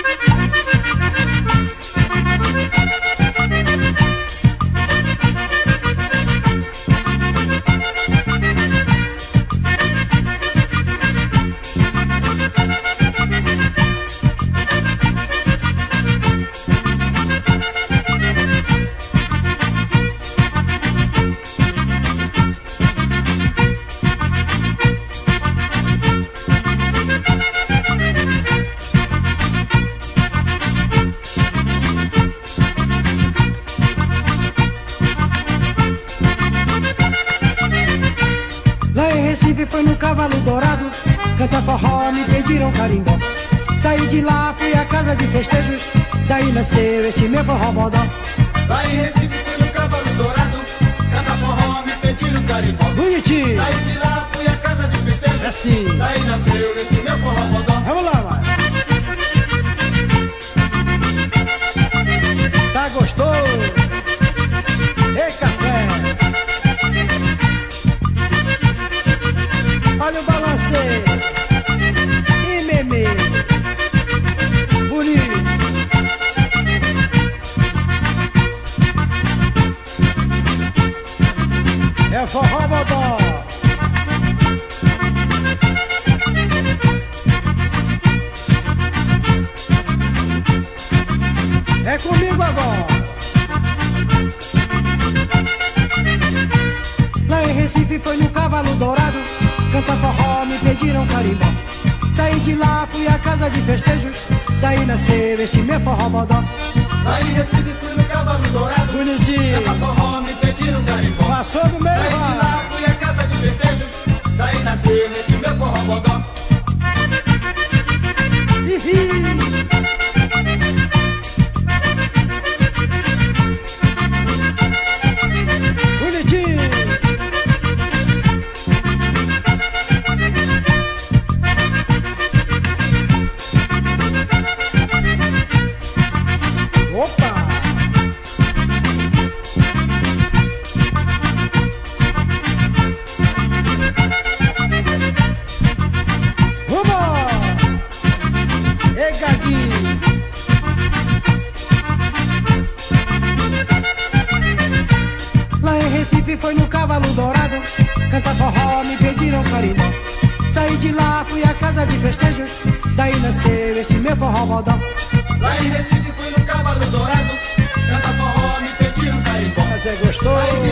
Foi no Cavalo Dourado, cantar forró, me pediram carimbó. Saí de lá, fui à casa de festejos, daí nasceu este meu forró bodó. Lá em Recife fui no Cavalo Dourado, cantar forró, me pediram carimbó. Bonitinho! Saí de lá, fui à casa de festejos, assim. Daí nasceu este meu forró bodó. Vamos lá, vai! Tá gostoso? Ei, café! Olha o balanceio e meme bonito. É forró bodó. É comigo agora. Lá em Recife foi no Cavalo Dourado, cantar forró, me pediram carimbó. Saí de lá, fui à casa de festejos, daí nasceu este meu forró bodó. Lá em Recife fui no Cavalo Dourado, bonitinho, cantar forró, me pediram carimbó. Passou do meio. Saí de lá, fui à casa de festejos, daí nasceu este meu forró bodó. Bonitinho. Opa! Vamos! Ei, Gaguinho! Lá em Recife foi no Cavalo Dourado, cantar forró, me pediram carimbó. Saí de lá, fui à casa de festejos, daí nasceu este meu forró bodó. Lá em Recife fui no Cavalo Dourado, cantar forró, me pediram carimbó. Mas é gostoso. Saí de